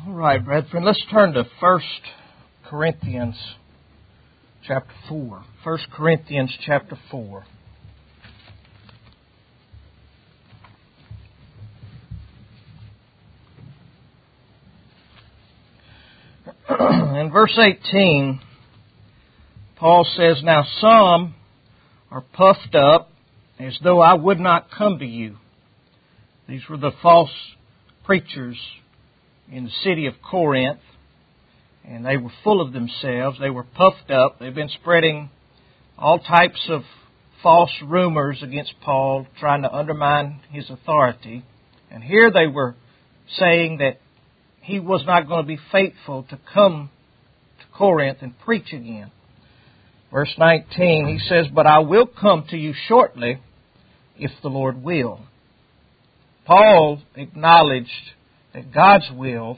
All right, brethren, let's turn to 1 Corinthians chapter 4. 1 Corinthians chapter 4. In verse 18, Paul says, "Now some are puffed up as though I would not come to you." These were the false preachers in the city of Corinth, and they were full of themselves. They were puffed up. They've been spreading all types of false rumors against Paul, trying to undermine his authority. And here they were saying that he was not going to be faithful to come to Corinth and preach again. Verse 19, he says, "But I will come to you shortly, if the Lord will." Paul acknowledged that God's will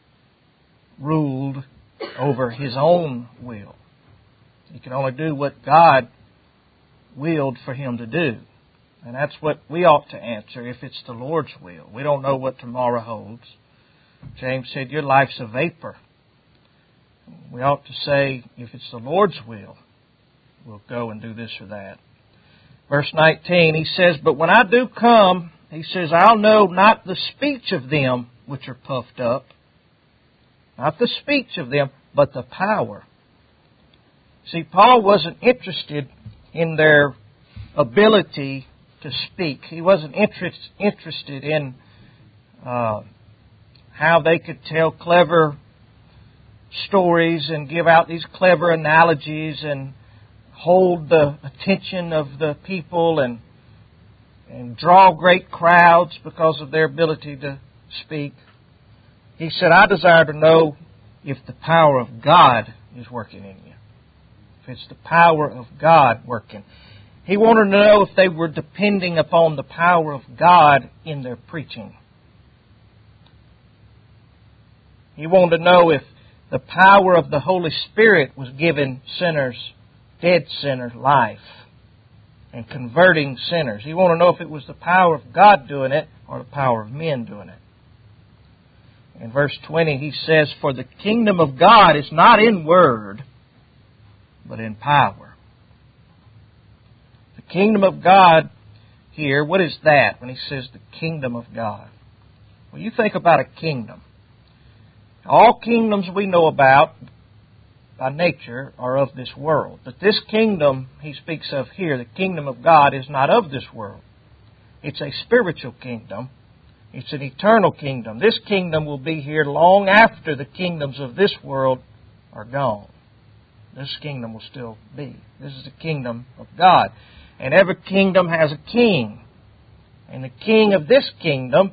ruled over his own will. He could only do what God willed for him to do. And that's what we ought to answer if it's the Lord's will. We don't know what tomorrow holds. James said, "Your life's a vapor." We ought to say, if it's the Lord's will, we'll go and do this or that. Verse 19, he says, "But when I do come," he says, "I'll know not the speech of them which are puffed up." Not the speech of them, but the power. See, Paul wasn't interested in their ability to speak. He wasn't interested in how they could tell clever stories and give out these clever analogies and hold the attention of the people and draw great crowds because of their ability to speak. He said, "I desire to know if the power of God is working in you." If it's the power of God working. He wanted to know if they were depending upon the power of God in their preaching. He wanted to know if the power of the Holy Spirit was giving sinners, dead sinners, life and converting sinners. He wanted to know if it was the power of God doing it or the power of men doing it. In verse 20 he says, "For the kingdom of God is not in word, but in power." The kingdom of God here, what is that when he says the kingdom of God? Well, you think about a kingdom. All kingdoms we know about by nature are of this world. But this kingdom he speaks of here, the kingdom of God, is not of this world. It's a spiritual kingdom. It's an eternal kingdom. This kingdom will be here long after the kingdoms of this world are gone. This kingdom will still be. This is the kingdom of God. And every kingdom has a king. And the king of this kingdom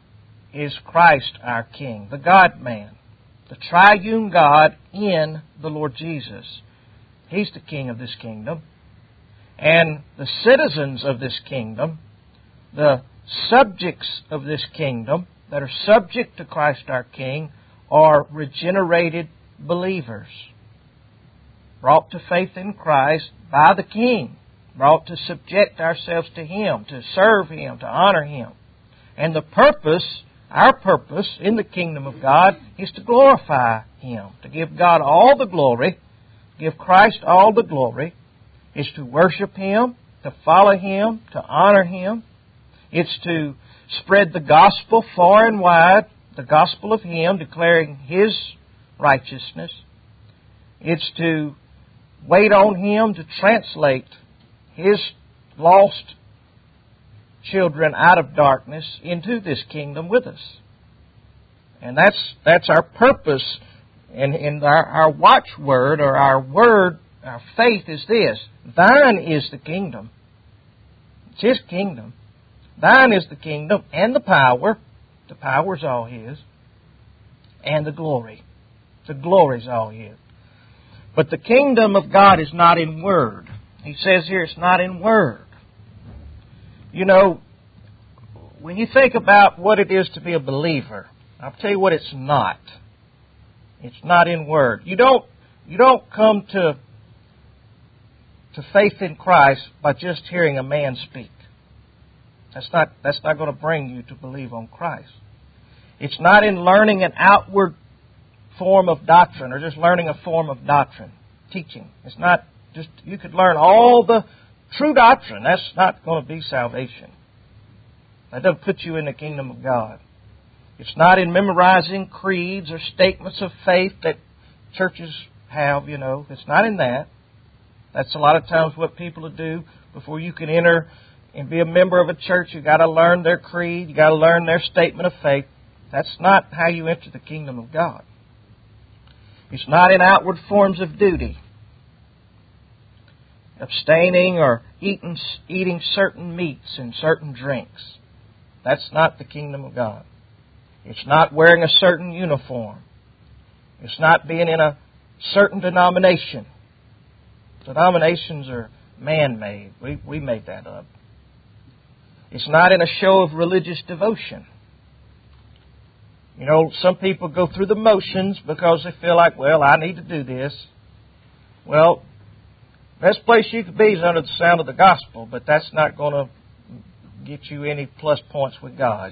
is Christ our King, the God-man, the triune God in the Lord Jesus. He's the king of this kingdom. And the citizens of this kingdom, the subjects of this kingdom that are subject to Christ our King, are regenerated believers, brought to faith in Christ by the King, brought to subject ourselves to Him, to serve Him, to honor Him. And the purpose, our purpose in the kingdom of God, is to glorify Him, to give God all the glory, give Christ all the glory, is to worship Him, to follow Him, to honor Him. It's to spread the gospel far and wide, the gospel of Him, declaring His righteousness. It's to wait on Him to translate His lost children out of darkness into this kingdom with us. And that's our purpose. And our watchword, or our word, our faith is this: Thine is the kingdom. It's His kingdom. Thine is the kingdom and the power. The power is all His. And the glory. The glory is all His. But the kingdom of God is not in word. He says here it's not in word. You know, when you think about what it is to be a believer, I'll tell you what it's not. It's not in word. You don't come to faith in Christ by just hearing a man speak. That's not going to bring you to believe on Christ. It's not in learning an outward form of doctrine or just learning a form of doctrine, teaching. It's not just, you could learn all the true doctrine. That's not going to be salvation. That doesn't put you in the kingdom of God. It's not in memorizing creeds or statements of faith that churches have, you know. It's not in that. That's a lot of times what people do. Before you can enter and be a member of a church, you've got to learn their creed. You've got to learn their statement of faith. That's not how you enter the kingdom of God. It's not in outward forms of duty. Abstaining or eating certain meats and certain drinks. That's not the kingdom of God. It's not wearing a certain uniform. It's not being in a certain denomination. Denominations are man-made. We made that up. It's not in a show of religious devotion. You know, some people go through the motions because they feel like, well, I need to do this. Well, best place you could be is under the sound of the gospel, but that's not going to get you any plus points with God.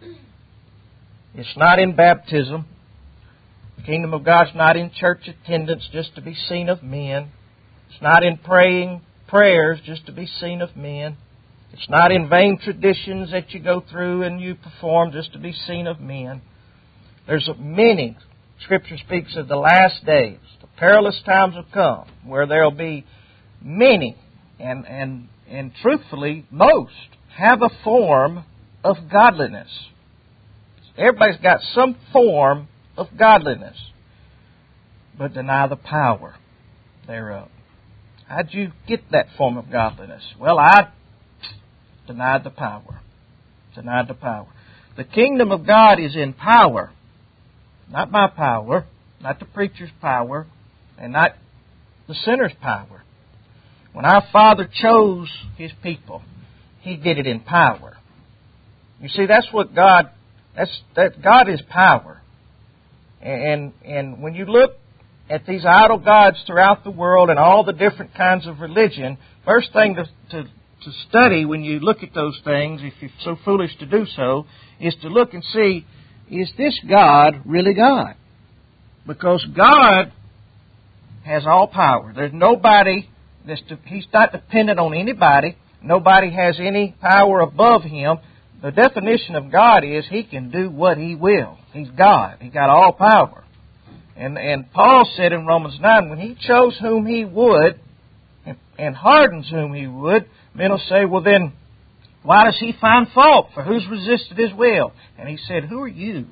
It's not in baptism. The kingdom of God's not in church attendance just to be seen of men. It's not in praying prayers just to be seen of men. It's not in vain traditions that you go through and you perform just to be seen of men. There's many. Scripture speaks of the last days. The perilous times have come where there will be many, and truthfully, most, have a form of godliness. Everybody's got some form of godliness, but deny the power thereof. How'd you get that form of godliness? Well, I denied the power. Denied the power. The kingdom of God is in power. Not my power, not the preacher's power, and not the sinner's power. When our Father chose His people, He did it in power. You see, that's what God, God is power. And when you look at these idol gods throughout the world and all the different kinds of religion, first thing to study when you look at those things, if you're so foolish to do so, is to look and see, is this God really God? Because God has all power. There's nobody, He's not dependent on anybody. Nobody has any power above Him. The definition of God is He can do what He will. He's God. He's got all power. And Paul said in Romans 9, when He chose whom He would and hardens whom He would, men will say, well then, why does He find fault? For who's resisted His will? And He said, who are you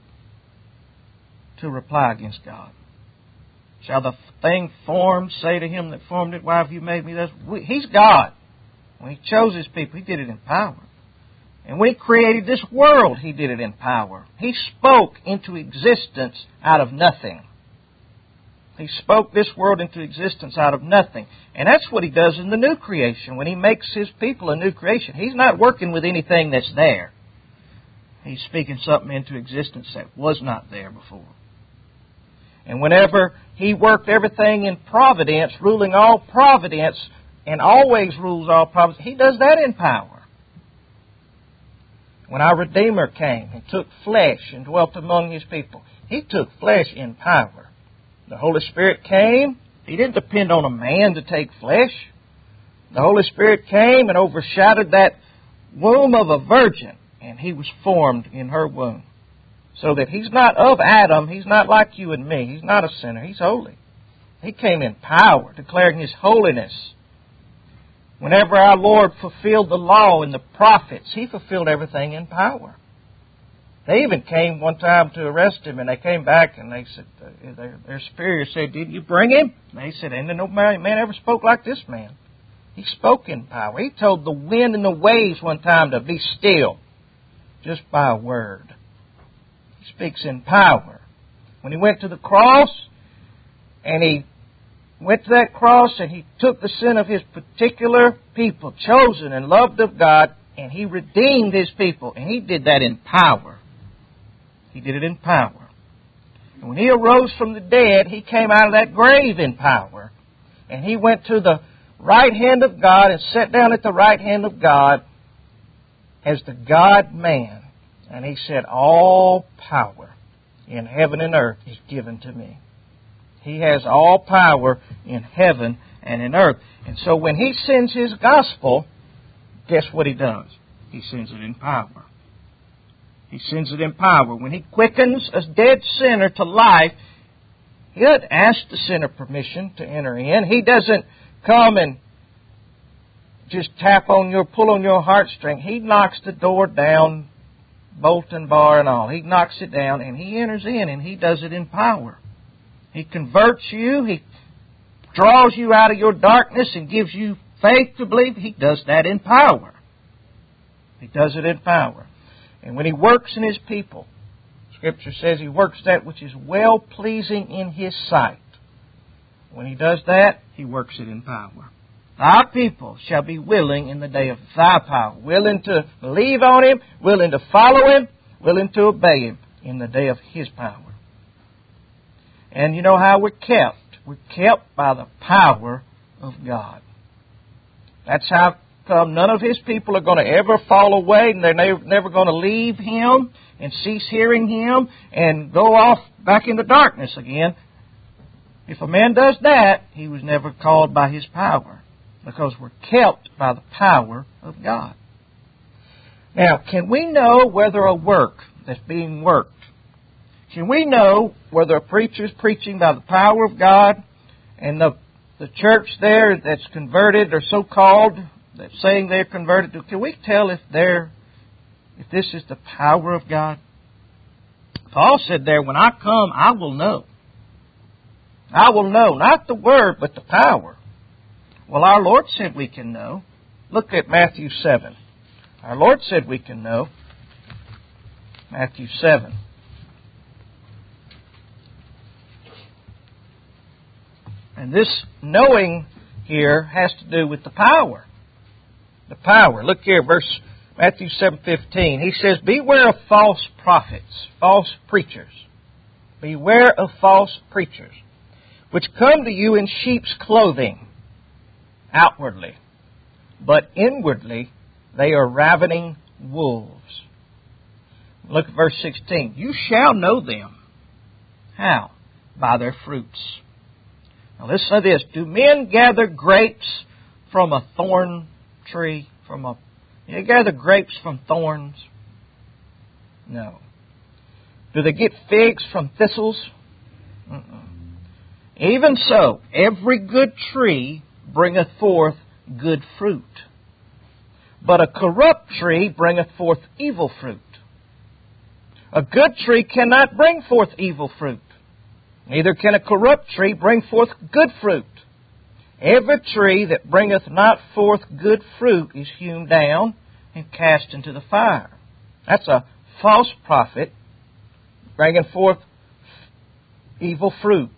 to reply against God? Shall the thing formed say to Him that formed it, why have you made me thus? He's God. When He chose His people, He did it in power. And when He created this world, He did it in power. He spoke into existence out of nothing. He spoke this world into existence out of nothing. And that's what He does in the new creation. When He makes His people a new creation, He's not working with anything that's there. He's speaking something into existence that was not there before. And whenever He worked everything in providence, ruling all providence, and always rules all providence, He does that in power. When our Redeemer came and took flesh and dwelt among His people, He took flesh in power. The Holy Spirit came. He didn't depend on a man to take flesh. The Holy Spirit came and overshadowed that womb of a virgin, and He was formed in her womb. So that He's not of Adam. He's not like you and me. He's not a sinner. He's holy. He came in power, declaring His holiness. Whenever our Lord fulfilled the law and the prophets, He fulfilled everything in power. They even came one time to arrest Him, and they came back and they said, their superior said, did you bring Him? And they said, ain't no man ever spoke like this man. He spoke in power. He told the wind and the waves one time to be still, just by a word. He speaks in power. When He went to the cross, and He went to that cross, and He took the sin of His particular people, chosen and loved of God, and He redeemed His people, and He did that in power. He did it in power. And when He arose from the dead, He came out of that grave in power. And He went to the right hand of God and sat down at the right hand of God as the God-man. And He said, all power in heaven and earth is given to me. He has all power in heaven and in earth. And so when He sends His gospel, guess what He does? He sends it in power. He sends it in power. When He quickens a dead sinner to life, He doesn't ask the sinner permission to enter in. He doesn't come and just pull on your heartstring. He knocks the door down, bolt and bar and all. He knocks it down and He enters in, and He does it in power. He converts you. He draws you out of your darkness and gives you faith to believe. He does that in power. He does it in power. And when He works in His people, Scripture says He works that which is well-pleasing in His sight. When He does that, He works it in power. Thy people shall be willing in the day of Thy power, willing to believe on Him, willing to follow Him, willing to obey Him in the day of His power. And you know how we're kept? We're kept by the power of God. That's how come none of His people are going to ever fall away, and they're never going to leave Him and cease hearing Him and go off back into darkness again. If a man does that, he was never called by His power, because we're kept by the power of God. Now, can we know whether a work that's being worked, can we know whether a preacher is preaching by the power of God, and the church there that's converted or so-called, that's saying they're converted, can we tell if this is the power of God? Paul said there, when I come, I will know. I will know, not the word, but the power. Well, our Lord said we can know. Look at Matthew 7. Our Lord said we can know. Matthew 7. And this knowing here has to do with the power. The power. Look here, Matthew 7:15. He says, beware of false prophets, false preachers. Beware of false preachers, which come to you in sheep's clothing, outwardly, but inwardly they are ravening wolves. Look at verse 16. You shall know them. How? By their fruits. Now listen to this. Do men gather grapes from a thorn tree? They gather grapes from thorns? No. Do they get figs from thistles? Even so, every good tree bringeth forth good fruit, but a corrupt tree bringeth forth evil fruit. A good tree cannot bring forth evil fruit, neither can a corrupt tree bring forth good fruit. Every tree that bringeth not forth good fruit is hewn down and cast into the fire. That's a false prophet bringing forth evil fruit.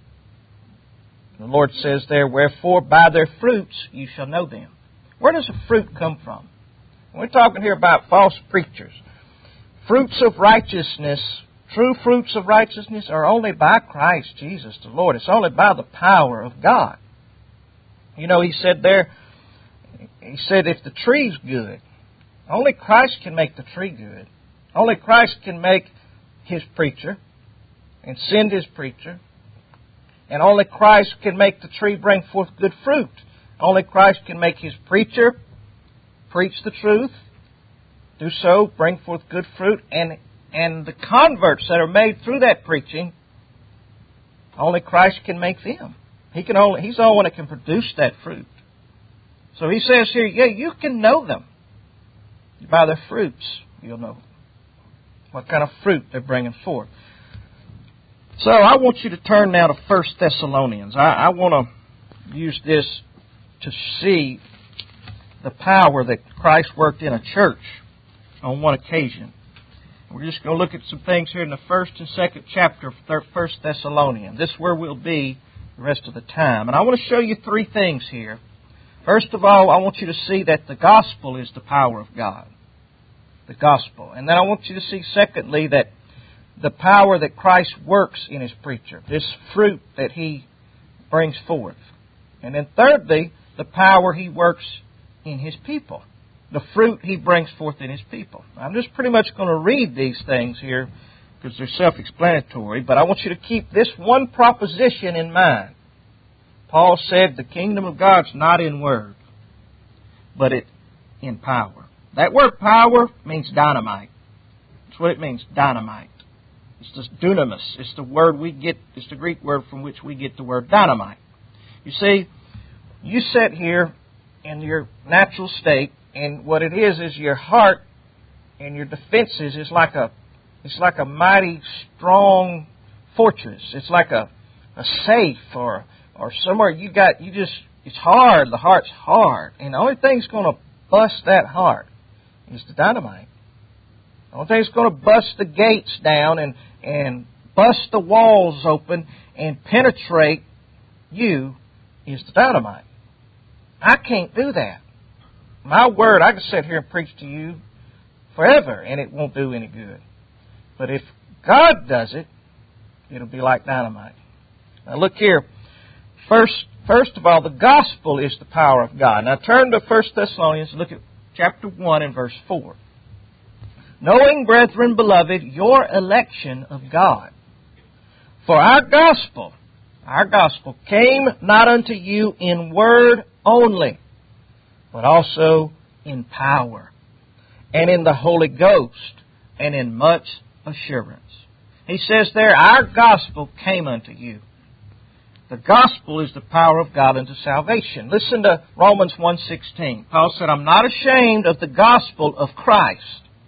The Lord says there, wherefore by their fruits you shall know them. Where does the fruit come from? We're talking here about false preachers. Fruits of righteousness, true fruits of righteousness are only by Christ Jesus the Lord. It's only by the power of God. You know, He said there, He said if the tree's good, only Christ can make the tree good. Only Christ can make His preacher and send His preacher. And only Christ can make the tree bring forth good fruit. Only Christ can make His preacher preach the truth, do so, bring forth good fruit, and the converts that are made through that preaching, only Christ can make them. He's the only one that can produce that fruit. So He says here, yeah, you can know them. By their fruits, you'll know what kind of fruit they're bringing forth. So I want you to turn now to 1 Thessalonians. I want to use this to see the power that Christ worked in a church on one occasion. We're just going to look at some things here in the first and second chapter of 1 Thessalonians. This is where we'll be the rest of the time. And I want to show you three things here. First of all, I want you to see that the gospel is the power of God. The gospel. And then I want you to see, secondly, that the power that Christ works in His preacher, this fruit that He brings forth. And then thirdly, the power He works in His people. the fruit He brings forth in His people. I'm just pretty much going to read these things here because they're self-explanatory, but I want you to keep this one proposition in mind. Paul said the kingdom of God's not in word, but it in power. That word power means dynamite. That's what it means, dynamite. It's just dunamis. It's the word we get, it's the Greek word from which we get the word dynamite. You see, you sit here in your natural state, and what it is your heart and your defenses is like a mighty strong fortress. It's like a safe or somewhere it's hard. The heart's hard. And the only thing that's going to bust that heart is the dynamite. The only thing that's going to bust the gates down and bust the walls open and penetrate you is the dynamite. I can't do that. My word, I can sit here and preach to you forever and it won't do any good. But if God does it, it'll be like dynamite. Now look here. First of all, the gospel is the power of God. Now turn to 1 Thessalonians, look at chapter 1 and verse 4. Knowing, brethren, beloved, your election of God. For our gospel came not unto you in word only, but also in power, and in the Holy Ghost, and in much assurance. He says there, our gospel came unto you. The gospel is the power of God unto salvation. Listen to Romans 1:16. Paul said, I'm not ashamed of the gospel of Christ.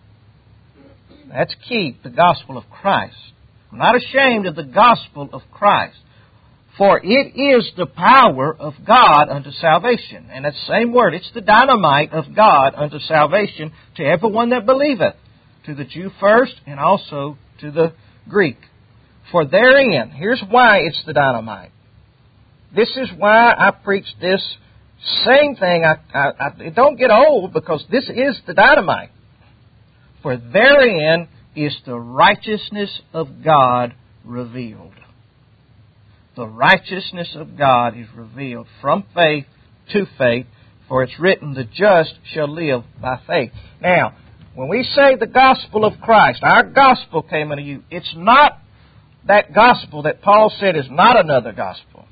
That's key, the gospel of Christ. I'm not ashamed of the gospel of Christ. For it is the power of God unto salvation. And that same word, it's the dynamite of God unto salvation to everyone that believeth. To the Jew first and also to the Greek. For therein, here's why it's the dynamite. This is why I preach this same thing. It don't get old because this is the dynamite. For therein is the righteousness of God revealed. The righteousness of God is revealed from faith to faith, for it's written, the just shall live by faith. Now, when we say the gospel of Christ, our gospel came unto you, it's not that gospel that Paul said is not another gospel.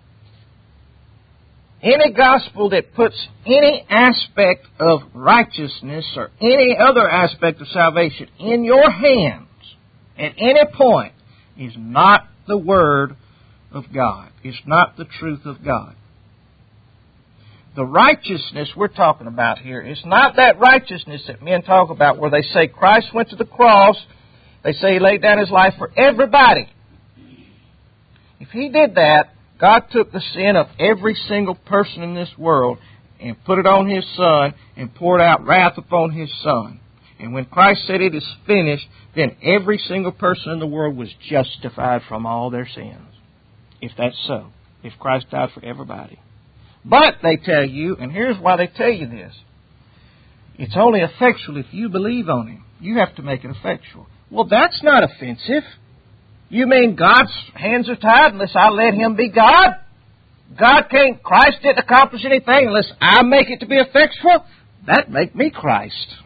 Any gospel that puts any aspect of righteousness or any other aspect of salvation in your hands at any point is not the Word of God. It's not the truth of God. The righteousness we're talking about here is not that righteousness that men talk about where they say Christ went to the cross, they say He laid down His life for everybody. If He did that, God took the sin of every single person in this world and put it on His Son and poured out wrath upon His Son. And when Christ said it is finished, then every single person in the world was justified from all their sins. If that's so. If Christ died for everybody. But they tell you, and here's why they tell you this. It's only effectual if you believe on Him. You have to make it effectual. Well, that's not offensive. You mean God's hands are tied unless I let Him be God? Christ didn't accomplish anything unless I make it to be effectual? That'd make me Christ.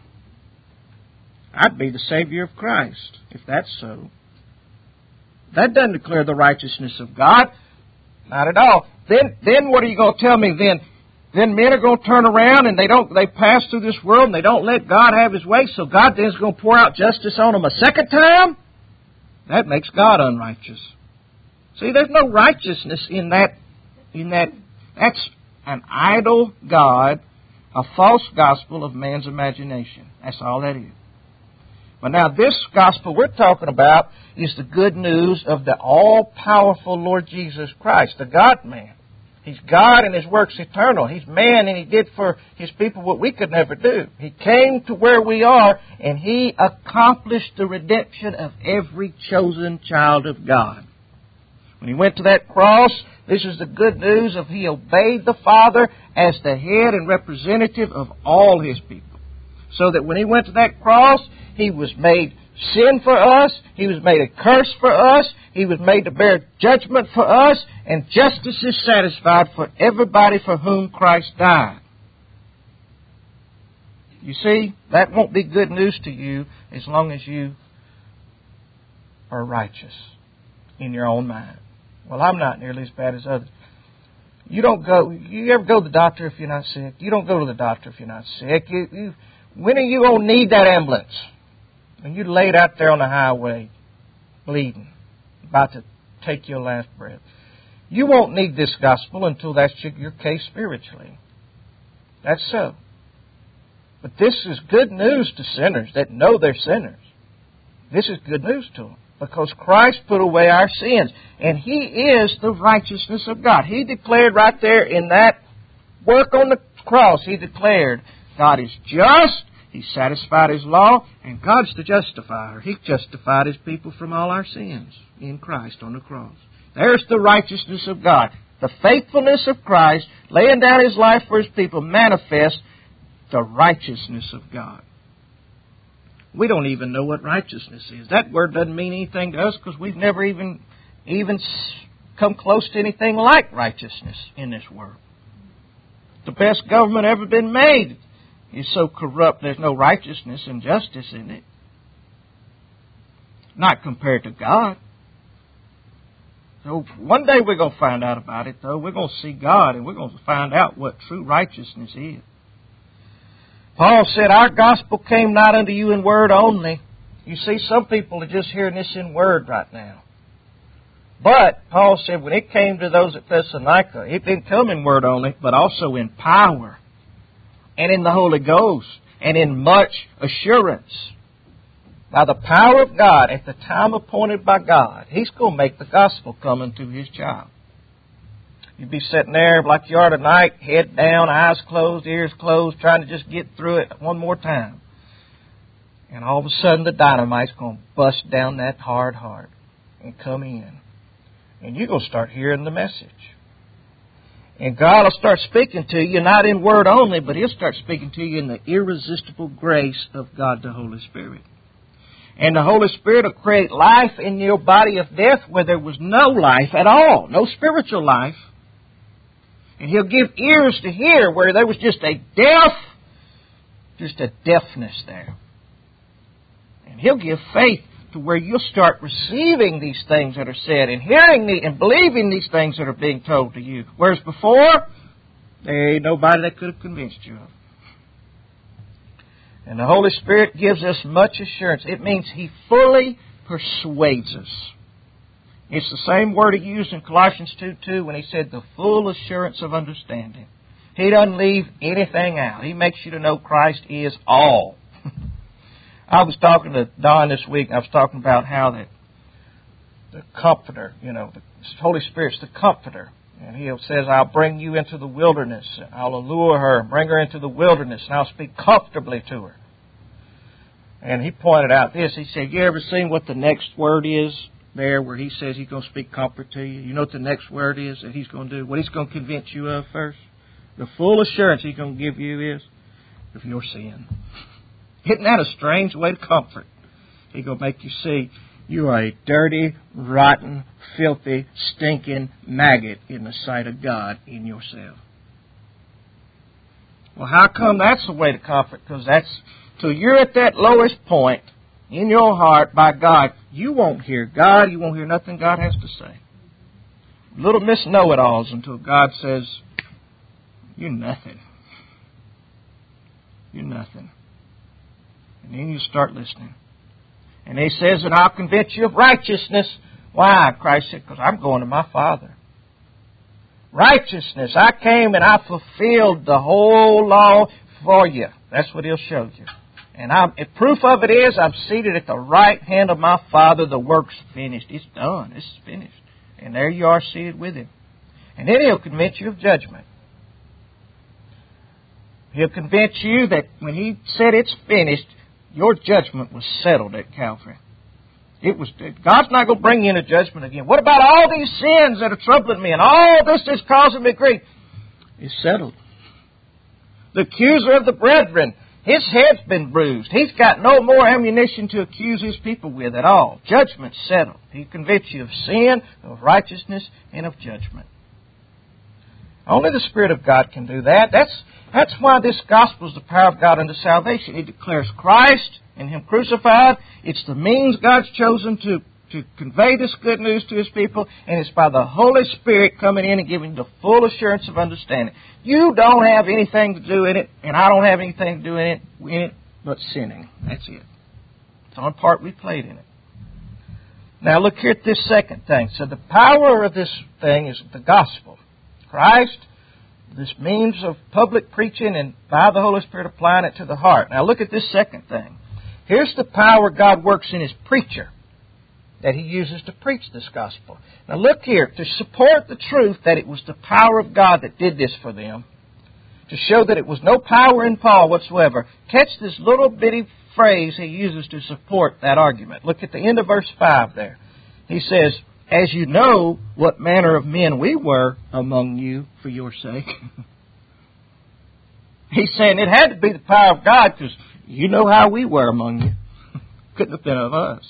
I'd be the Savior of Christ, if that's so. That doesn't declare the righteousness of God. Not at all. Then what are you going to tell me then? Then men are going to turn around and they pass through this world and they don't let God have His way, so God then is going to pour out justice on them a second time? That makes God unrighteous. See, there's no righteousness in that. That's an idol God, a false gospel of man's imagination. That's all that is. But now this gospel we're talking about is the good news of the all-powerful Lord Jesus Christ, the God-man. He's God and His work's eternal. He's man and He did for His people what we could never do. He came to where we are and He accomplished the redemption of every chosen child of God. When He went to that cross, this is the good news of He obeyed the Father as the head and representative of all His people. So that when He went to that cross, He was made sin for us. He was made a curse for us. He was made to bear judgment for us. And justice is satisfied for everybody for whom Christ died. You see, that won't be good news to you as long as you are righteous in your own mind. Well, I'm not nearly as bad as others. You ever go to the doctor if you're not sick? You don't go to the doctor if you're not sick. When are you going to need that ambulance? When you're laid out there on the highway, bleeding, about to take your last breath. You won't need this gospel until that's your case spiritually. That's so. But this is good news to sinners that know they're sinners. This is good news to them because Christ put away our sins. And He is the righteousness of God. He declared right there in that work on the cross, He declared God is just, He satisfied His law, and God's the justifier. He justified His people from all our sins in Christ on the cross. There's the righteousness of God. The faithfulness of Christ, laying down His life for His people, manifests the righteousness of God. We don't even know what righteousness is. That word doesn't mean anything to us because we've never even come close to anything like righteousness in this world. The best government ever been made is so corrupt there's no righteousness and justice in it. Not compared to God. So one day we're going to find out about it, though. We're going to see God and we're going to find out what true righteousness is. Paul said, our gospel came not unto you in word only. You see, some people are just hearing this in word right now. But Paul said when it came to those at Thessalonica, it didn't come in word only, but also in power and in the Holy Ghost and in much assurance. By the power of God, at the time appointed by God, He's going to make the gospel come unto His child. You'd be sitting there like you are tonight, head down, eyes closed, ears closed, trying to just get through it one more time. And all of a sudden the dynamite's going to bust down that hard heart and come in. And you're going to start hearing the message. And God will start speaking to you, not in word only, but He'll start speaking to you in the irresistible grace of God the Holy Spirit. And the Holy Spirit will create life in your body of death where there was no life at all, no spiritual life. And He'll give ears to hear where there was just a deafness there. And He'll give faith to where you'll start receiving these things that are said and hearing and believing these things that are being told to you. Whereas before, there ain't nobody that could have convinced you of. And the Holy Spirit gives us much assurance. It means He fully persuades us. It's the same word He used in Colossians 2:2 when He said the full assurance of understanding. He doesn't leave anything out. He makes you to know Christ is all. I was talking to Don this week, and I was talking about how the Comforter, the Holy Spirit's the Comforter. And He says, I'll bring you into the wilderness. I'll allure her, bring her into the wilderness, and I'll speak comfortably to her. And he pointed out this. He said, you ever seen what the next word is there where He says He's going to speak comfort to you? You know what the next word is that He's going to do? What He's going to convince you of first? The full assurance He's going to give you is of your sin. Isn't that a strange way to comfort? He's going to make you see you are a dirty, rotten, filthy, stinking maggot in the sight of God in yourself. Well, how come that's the way to comfort? Because till you're at that lowest point in your heart by God, you won't hear God, you won't hear nothing God has to say. Little Miss Know-it-alls until God says, you're nothing. You're nothing. And then you start listening. And He says, and I'll convince you of righteousness. Why? Christ said, because I'm going to my Father. Righteousness. I came and I fulfilled the whole law for you. That's what He'll show you. And proof of it is I'm seated at the right hand of my Father. The work's finished. It's done. It's finished. And there you are seated with Him. And then He'll convince you of judgment. He'll convince you that when He said it's finished, your judgment was settled at Calvary. God's not going to bring you into judgment again. What about all these sins that are troubling me and all this is causing me grief? It's settled. The accuser of the brethren, his head's been bruised. He's got no more ammunition to accuse His people with at all. Judgment's settled. He convicts you of sin, of righteousness, and of judgment. Only the Spirit of God can do that. That's why this gospel is the power of God unto salvation. It declares Christ and Him crucified. It's the means God's chosen to convey this good news to His people, and it's by the Holy Spirit coming in and giving the full assurance of understanding. You don't have anything to do in it, and I don't have anything to do in it but sinning. That's it. It's the only part we played in it. Now look here at this second thing. So the power of this thing is the gospel. Christ, this means of public preaching and by the Holy Spirit applying it to the heart. Now look at this second thing. Here's the power God works in His preacher that He uses to preach this gospel. Now look here, to support the truth that it was the power of God that did this for them, to show that it was no power in Paul whatsoever, catch this little bitty phrase he uses to support that argument. Look at the end of verse 5 there. He says, as you know what manner of men we were among you for your sake. He's saying it had to be the power of God because you know how we were among you. Couldn't have been of us.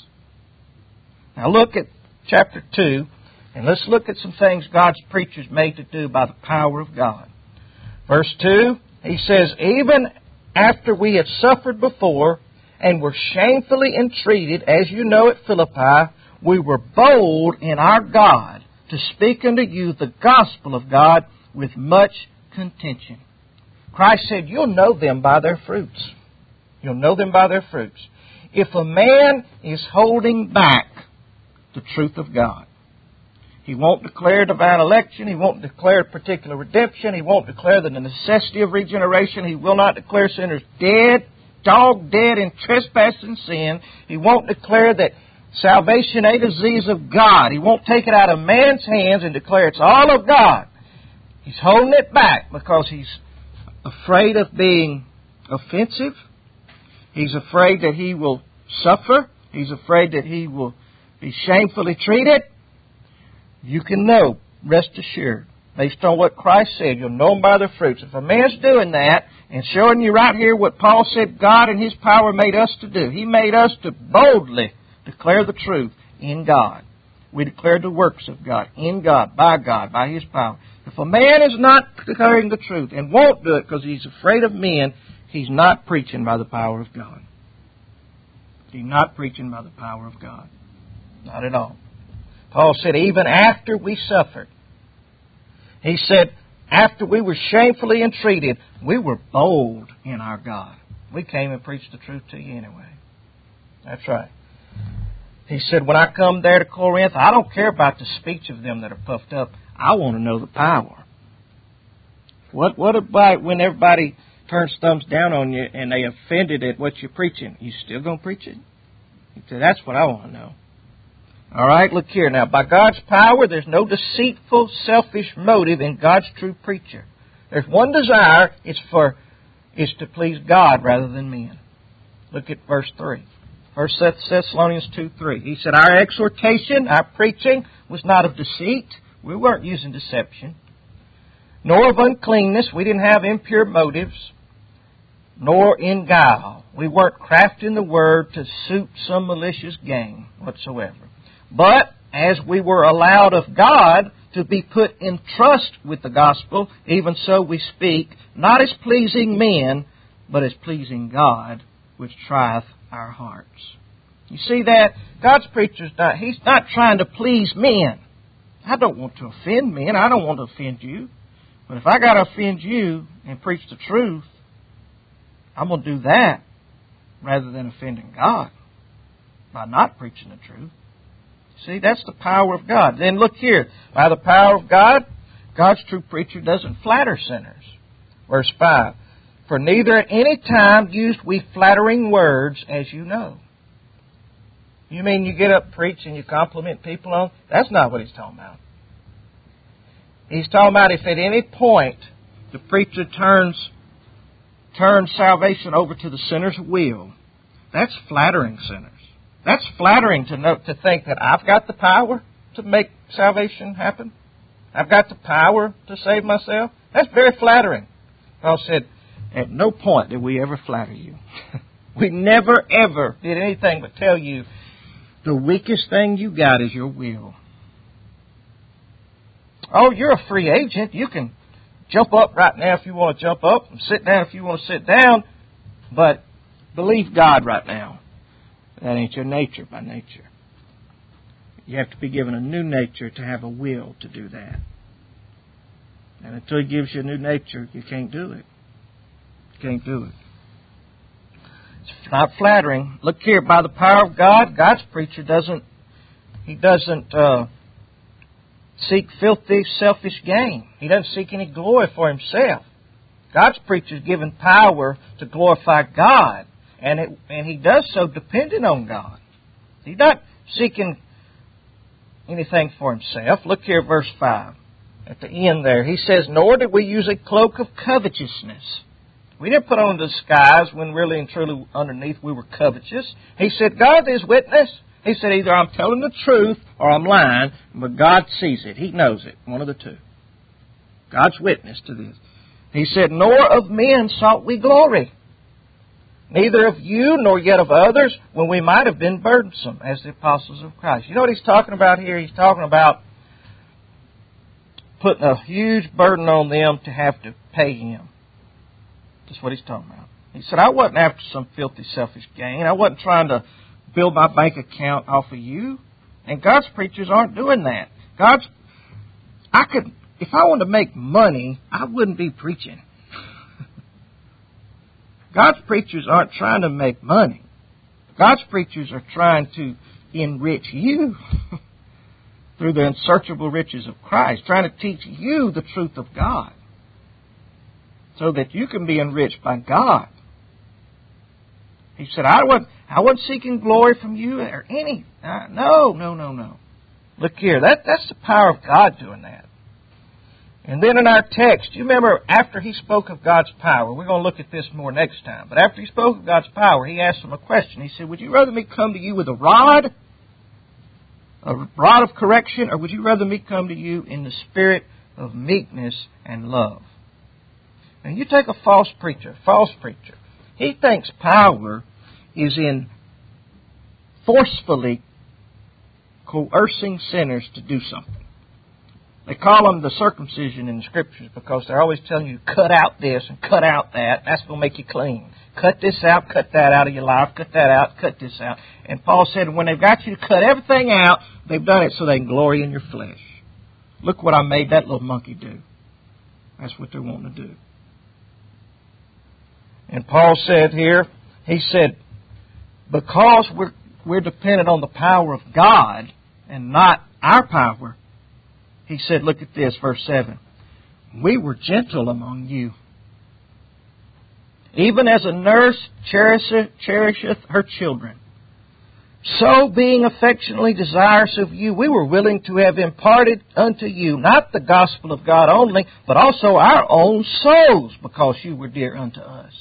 Now look at chapter 2, and let's look at some things God's preachers made to do by the power of God. Verse 2, he says, even after we had suffered before and were shamefully entreated, as you know at Philippi, we were bold in our God to speak unto you the gospel of God with much contention. Christ said, you'll know them by their fruits. You'll know them by their fruits. If a man is holding back the truth of God, he won't declare divine election, he won't declare particular redemption, he won't declare the necessity of regeneration, he will not declare sinners dead, dog dead in trespass and sin, he won't declare that salvation A to Z is of God. He won't take it out of man's hands and declare it's all of God. He's holding it back because he's afraid of being offensive. He's afraid that he will suffer. He's afraid that he will be shamefully treated. You can know, rest assured, based on what Christ said, you'll know them by their fruits. If a man's doing that and showing you right here what Paul said God and His power made us to do, He made us to boldly declare the truth in God. We declare the works of God, in God, by His power. If a man is not declaring the truth and won't do it because he's afraid of men, he's not preaching by the power of God. He's not preaching by the power of God. Not at all. Paul said, even after we suffered, he said, after we were shamefully entreated, we were bold in our God. We came and preached the truth to you anyway. That's right. He said, when I come there to Corinth, I don't care about the speech of them that are puffed up. I want to know the power. What about when everybody turns thumbs down on you and they offended at what you're preaching? You still going to preach it? He said, that's what I want to know. All right, look here. Now, by God's power, there's no deceitful, selfish motive in God's true preacher. There's one desire, it's to please God rather than men. Look at verse 3. 1 Thessalonians 2:3. He said, our exhortation, our preaching, was not of deceit. We weren't using deception. Nor of uncleanness. We didn't have impure motives. Nor in guile. We weren't crafting the word to suit some malicious gain whatsoever. But as we were allowed of God to be put in trust with the gospel, even so we speak, not as pleasing men, but as pleasing God, which trieth our hearts. You see that? God's preacher's not, he's not trying to please men. I don't want to offend men. I don't want to offend you. But if I got to offend you and preach the truth, I'm going to do that rather than offending God by not preaching the truth. See, that's the power of God. Then look here. By the power of God, God's true preacher doesn't flatter sinners. Verse 5. For neither at any time used we flattering words, as you know. You mean you get up, preach, and you compliment people on? That's not what he's talking about. He's talking about if at any point the preacher turns salvation over to the sinner's will, that's flattering sinners. That's flattering to think that I've got the power to make salvation happen. I've got the power to save myself. That's very flattering. Paul said, at no point did we ever flatter you. We never, ever did anything but tell you the weakest thing you got is your will. Oh, you're a free agent. You can jump up right now if you want to jump up, and sit down if you want to sit down, but believe God right now. That ain't your nature by nature. You have to be given a new nature to have a will to do that. And until He gives you a new nature, you can't do it. You can't do it. It's not flattering. Look here, by the power of God, God's preacher doesn't seek filthy, selfish gain. He doesn't seek any glory for himself. God's preacher is given power to glorify God, and he does so dependent on God. He's not seeking anything for himself. Look here at verse 5. At the end there, he says, "Nor did we use a cloak of covetousness." We didn't put on a disguise when really and truly underneath we were covetous. He said, God is witness. He said, either I'm telling the truth or I'm lying, but God sees it. He knows it. One of the two. God's witness to this. He said, "Nor of men sought we glory, neither of you nor yet of others, when we might have been burdensome as the apostles of Christ." You know what he's talking about here? He's talking about putting a huge burden on them to have to pay him. That's what he's talking about. He said, I wasn't after some filthy, selfish gain. I wasn't trying to build my bank account off of you. And God's preachers aren't doing that. If I wanted to make money, I wouldn't be preaching. God's preachers aren't trying to make money. God's preachers are trying to enrich you through the unsearchable riches of Christ, trying to teach you the truth of God so that you can be enriched by God. He said, I wasn't seeking glory from you or any. No. Look here, that's the power of God doing that. And then in our text, you remember after he spoke of God's power, we're going to look at this more next time, but after he spoke of God's power, he asked them a question. He said, would you rather me come to you with a rod of correction, or would you rather me come to you in the spirit of meekness and love? And you take a false preacher. He thinks power is in forcefully coercing sinners to do something. They call them the circumcision in the Scriptures because they're always telling you to cut out this and cut out that. That's going to make you clean. Cut this out, cut that out of your life, cut that out, cut this out. And Paul said when they've got you to cut everything out, they've done it so they can glory in your flesh. Look what I made that little monkey do. That's what they're wanting to do. And Paul said here, he said, because we're dependent on the power of God and not our power, he said, look at this, verse 7. We were gentle among you, even as a nurse cherisheth her children. So, being affectionately desirous of you, we were willing to have imparted unto you, not the gospel of God only, but also our own souls, because you were dear unto us.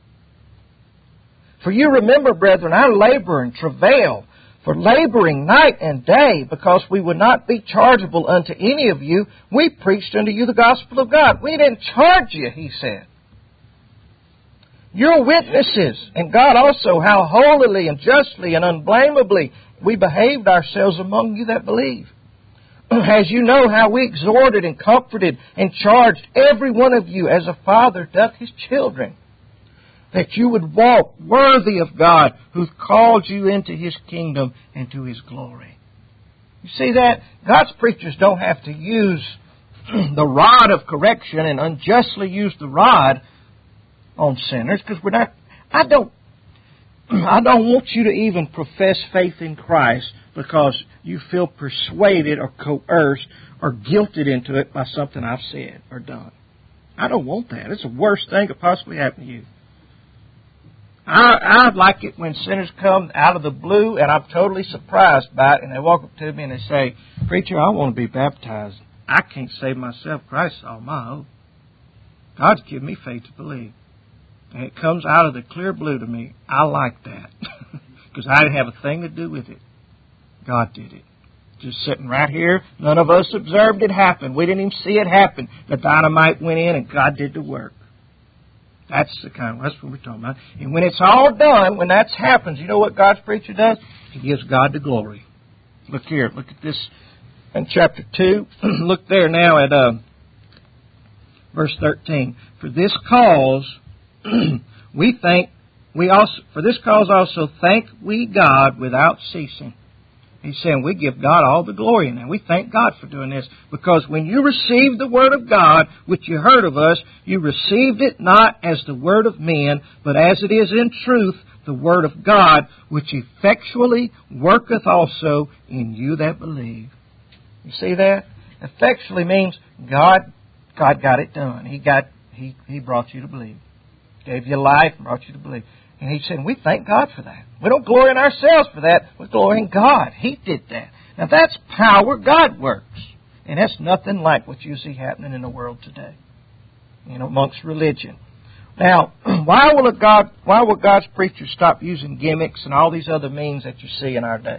For you remember, brethren, our labor and travail, for laboring night and day, because we would not be chargeable unto any of you, we preached unto you the gospel of God. We didn't charge you, he said. You're witnesses, and God also, how holily and justly and unblameably we behaved ourselves among you that believe. As you know how we exhorted and comforted and charged every one of you as a father doth his children, that you would walk worthy of God, who called you into His kingdom and to His glory. You see that? God's preachers don't have to use the rod of correction and unjustly use the rod on sinners, because I don't want you to even profess faith in Christ because you feel persuaded or coerced or guilted into it by something I've said or done. I don't want that. It's the worst thing that could possibly happen to you. I'd like it when sinners come out of the blue and I'm totally surprised by it, and they walk up to me and they say, "Preacher, I want to be baptized. I can't save myself. Christ is all my hope. God's given me faith to believe." And it comes out of the clear blue to me. I like that because I didn't have a thing to do with it. God did it. Just sitting right here. None of us observed it happen. We didn't even see it happen. The dynamite went in and God did the work. That's what we're talking about. And when it's all done, when that happens, you know what God's preacher does? He gives God the glory. Look here. Look at this in chapter 2. Look there now at Verse 13. For this cause also thank we God without ceasing. He's saying we give God all the glory in that. We thank God for doing this, because when you received the Word of God, which you heard of us, you received it not as the word of men, but as it is in truth the Word of God, which effectually worketh also in you that believe. You see that? Effectually means God got it done. He brought you to believe. Gave you life, brought you to believe. And He said, we thank God for that. We don't glory in ourselves for that. We glory in God. He did that. Now that's power God works. And that's nothing like what you see happening in the world today, amongst religion. Now, why will God's preachers stop using gimmicks and all these other means that you see in our day?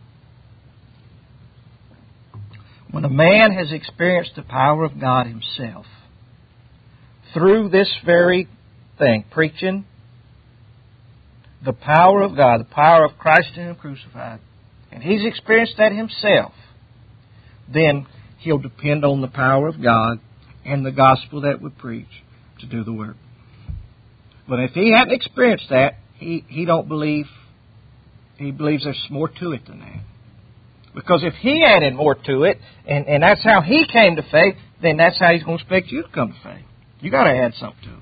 When a man has experienced the power of God himself through this very thing, preaching the power of God, the power of Christ in Him crucified, and he's experienced that himself, then he'll depend on the power of God and the gospel that we preach to do the work. But if he hadn't experienced that, he don't believe. He believes there's more to it than that. Because if he added more to it, and that's how he came to faith, then that's how he's going to expect you to come to faith. You got to add something to it.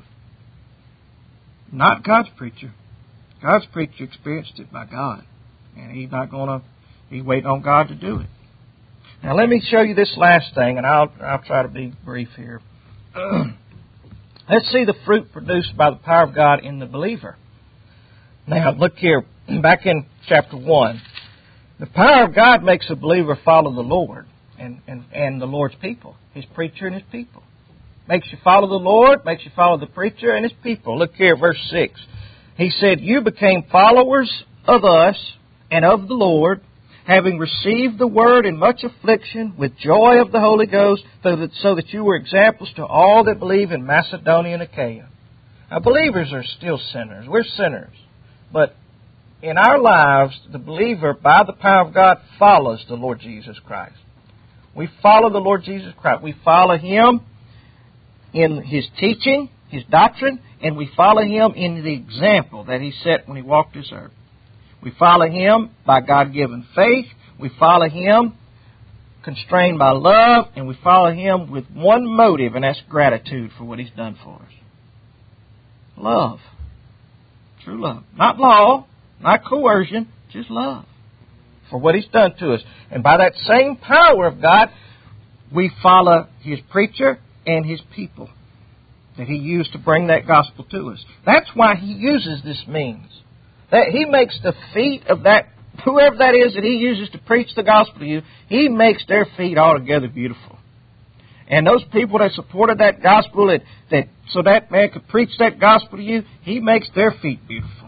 Not God's preacher. God's preacher experienced it by God, and he's waiting on God to do it. Now let me show you this last thing, and I'll try to be brief here. Let's see the fruit produced by the power of God in the believer. Now look here, back in chapter 1. The power of God makes a believer follow the Lord and the Lord's people, His preacher and His people. Makes you follow the Lord, makes you follow the preacher and His people. Look here, verse 6. He said, you became followers of us and of the Lord, having received the word in much affliction with joy of the Holy Ghost, so that you were examples to all that believe in Macedonia and Achaia. Now, believers are still sinners. We're sinners. But in our lives, the believer, by the power of God, follows the Lord Jesus Christ. We follow the Lord Jesus Christ. We follow Him in His teaching, His doctrine, and we follow Him in the example that He set when He walked this earth. We follow Him by God-given faith. We follow Him constrained by love. And we follow Him with one motive, and that's gratitude for what He's done for us. Love. True love. Not law, not coercion, just love for what He's done to us. And by that same power of God, we follow His preacher and His people that He used to bring that gospel to us. That's why He uses this means. That He makes the feet of that, whoever that is that He uses to preach the gospel to you, He makes their feet altogether beautiful. And those people that supported that gospel, so that man could preach that gospel to you, He makes their feet beautiful.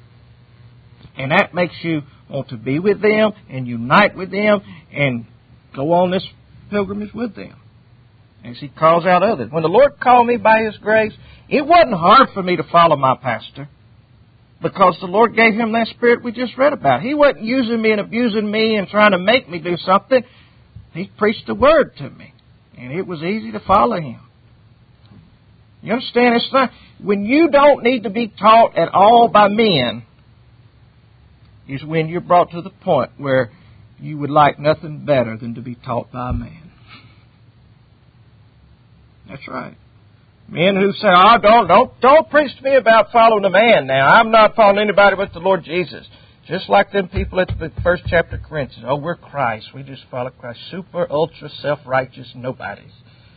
And that makes you want to be with them and unite with them and go on this pilgrimage with them as He calls out others. When the Lord called me by His grace, it wasn't hard for me to follow my pastor, because the Lord gave him that spirit we just read about. He wasn't using me and abusing me and trying to make me do something. He preached the Word to me, and it was easy to follow Him. You understand? It's not, when you don't need to be taught at all by men, is when you're brought to the point where you would like nothing better than to be taught by a man. That's right. Men who say, don't preach to me about following a man now. I'm not following anybody but the Lord Jesus. Just like them people at the first chapter of Corinthians. Oh, we're Christ. We just follow Christ. Super, ultra, self-righteous nobodies.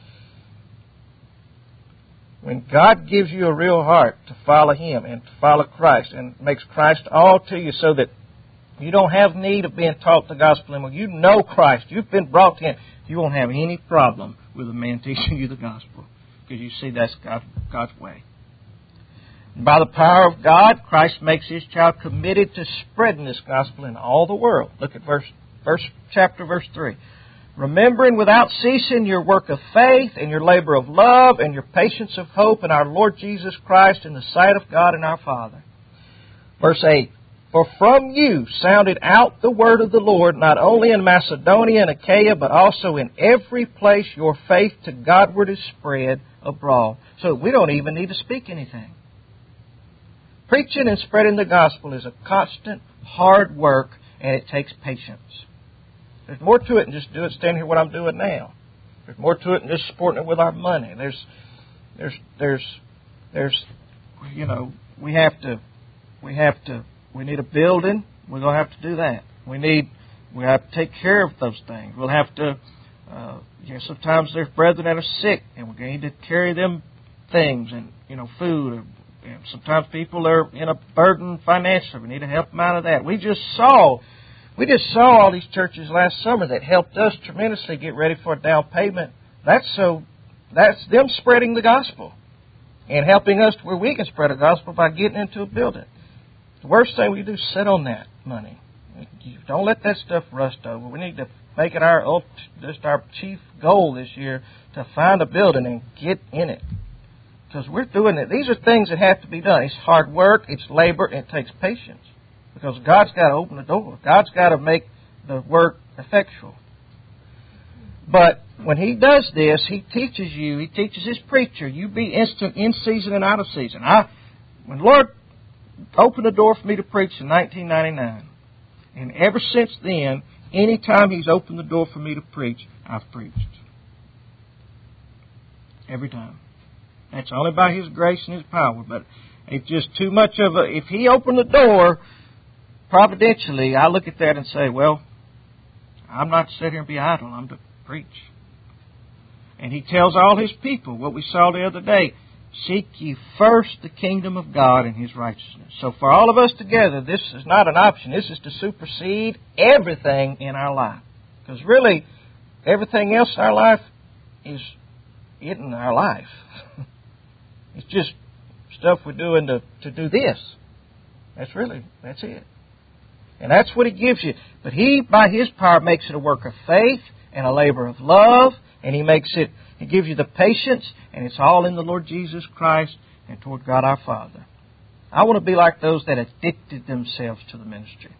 When God gives you a real heart to follow Him and to follow Christ and makes Christ all to you so that you don't have need of being taught the gospel anymore. You know Christ. You've been brought to Him. You won't have any problem with a man teaching you the gospel. Because you see, that's God's way. And by the power of God, Christ makes His child committed to spreading this gospel in all the world. Look at verse 3. Remembering without ceasing your work of faith and your labor of love and your patience of hope in our Lord Jesus Christ in the sight of God and our Father. Verse 8. For from you sounded out the word of the Lord, not only in Macedonia and Achaia, but also in every place your faith to Godward is spread, abroad. So we don't even need to speak anything. Preaching and spreading the gospel is a constant, hard work, and it takes patience. There's more to it than just standing here what I'm doing now. There's more to it than just supporting it with our money. We need a building. We're going to have to do that. We have to take care of those things. We'll have to, sometimes there's brethren that are sick, and we're going to need to carry them things and, food. And sometimes people are in a burden financially. We need to help them out of that. We just saw all these churches last summer that helped us tremendously get ready for a down payment. That's them spreading the gospel and helping us where we can spread the gospel by getting into a building. The worst thing we do is sit on that money. Don't let that stuff rust over. We need to make it our chief goal this year to find a building and get in it. Because we're doing it. These are things that have to be done. It's hard work, it's labor, and it takes patience. Because God's got to open the door. God's got to make the work effectual. But when He does this, He teaches His preacher, you be instant in season and out of season. When the Lord opened the door for me to preach in 1999, and ever since then, any time He's opened the door for me to preach, I've preached. Every time. That's only by His grace and His power. But it's just too much of a... If He opened the door, providentially, I look at that and say, well, I'm not to sit here and be idle. I'm to preach. And He tells all His people, what we saw the other day, seek ye first the kingdom of God and His righteousness. So for all of us together, this is not an option. This is to supersede everything in our life. Because really, everything else in our life is in our life. It's just stuff we're doing to do this. That's it. And that's what He gives you. But He, by His power, makes it a work of faith and a labor of love. And He gives you the patience. And it's all in the Lord Jesus Christ and toward God our Father. I want to be like those that addicted themselves to the ministry.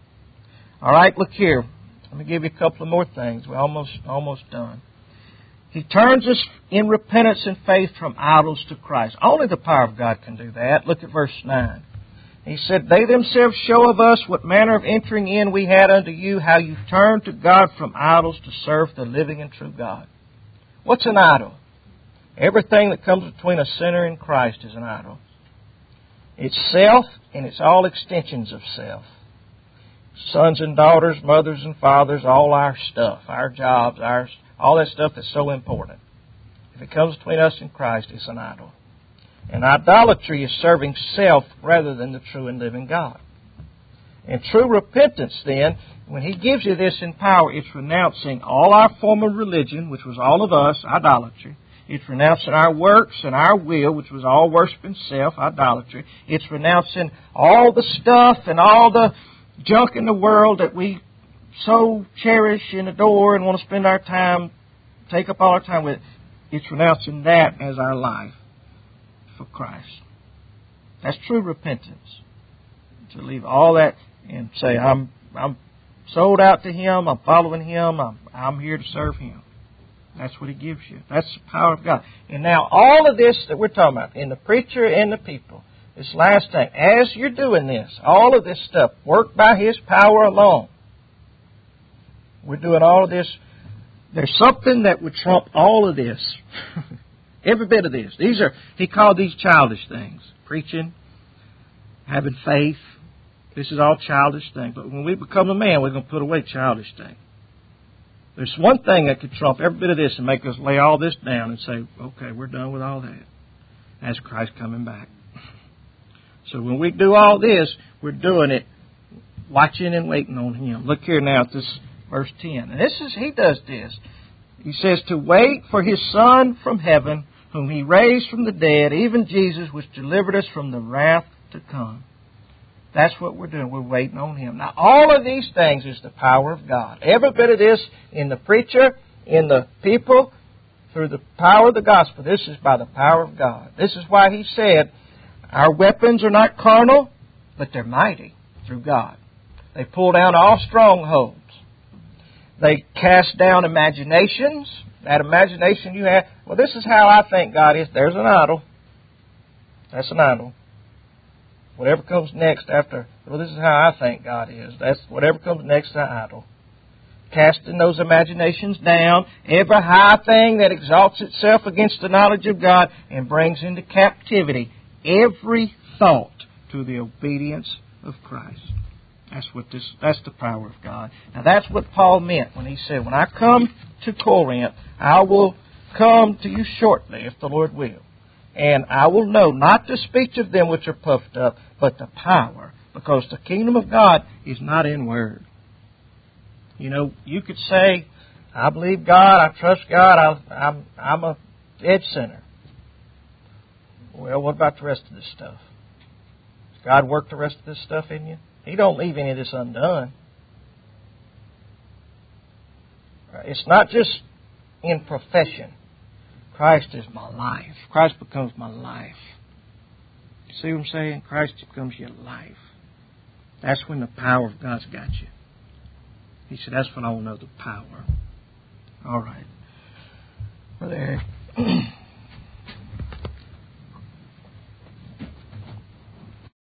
All right, look here. Let me give you a couple of more things. We're almost done. He turns us in repentance and faith from idols to Christ. Only the power of God can do that. Look at verse 9. He said, they themselves show of us what manner of entering in we had unto you, how you turned to God from idols to serve the living and true God. What's an idol? Everything that comes between a sinner and Christ is an idol. It's self, and it's all extensions of self. Sons and daughters, mothers and fathers, all our stuff, our jobs, all that stuff that's so important. If it comes between us and Christ, it's an idol. And idolatry is serving self rather than the true and living God. And true repentance, then, when He gives you this in power, it's renouncing all our former religion, which was all of us, idolatry. It's renouncing our works and our will, which was all worshiping self, idolatry. It's renouncing all the stuff and all the junk in the world that we so cherish and adore and want to spend our time, take up all our time with. It's renouncing that as our life for Christ. That's true repentance. To leave all that and say, I'm sold out to Him, I'm following Him, I'm here to serve Him. That's what He gives you. That's the power of God. And now all of this that we're talking about, in the preacher and the people, this last thing, as you're doing this, all of this stuff, worked by His power alone, we're doing all of this. There's something that would trump all of this. Every bit of this. He called these childish things. Preaching, having faith. This is all childish things. But when we become a man, we're going to put away childish things. There's one thing that could trump every bit of this and make us lay all this down and say, okay, we're done with all that. That's Christ coming back. So when we do all this, we're doing it watching and waiting on Him. Look here now at this verse 10. And He does this. He says, to wait for His Son from heaven, whom He raised from the dead, even Jesus, which delivered us from the wrath to come. That's what we're doing. We're waiting on Him. Now, all of these things is the power of God. Every bit of this in the preacher, in the people, through the power of the gospel. This is by the power of God. This is why He said, our weapons are not carnal, but they're mighty through God. They pull down all strongholds. They cast down imaginations. That imagination you have, well, this is how I think God is. There's an idol. That's an idol. Whatever comes next after, well, this is how I think God is. That's whatever comes next is an idol. Casting those imaginations down, every high thing that exalts itself against the knowledge of God, and brings into captivity every thought to the obedience of Christ. That's the power of God. Now that's what Paul meant when he said, when I come to Corinth, I will come to you shortly, if the Lord will. And I will know not the speech of them which are puffed up, but the power. Because the kingdom of God is not in word. You know, you could say, I believe God, I trust God, I'm a dead sinner. Well, what about the rest of this stuff? Does God work the rest of this stuff in you? He don't leave any of this undone. It's not just in profession. Christ is my life. Christ becomes my life. You see what I'm saying? Christ becomes your life. That's when the power of God's got you. He said, that's when I will know the power. All right. Brother Eric.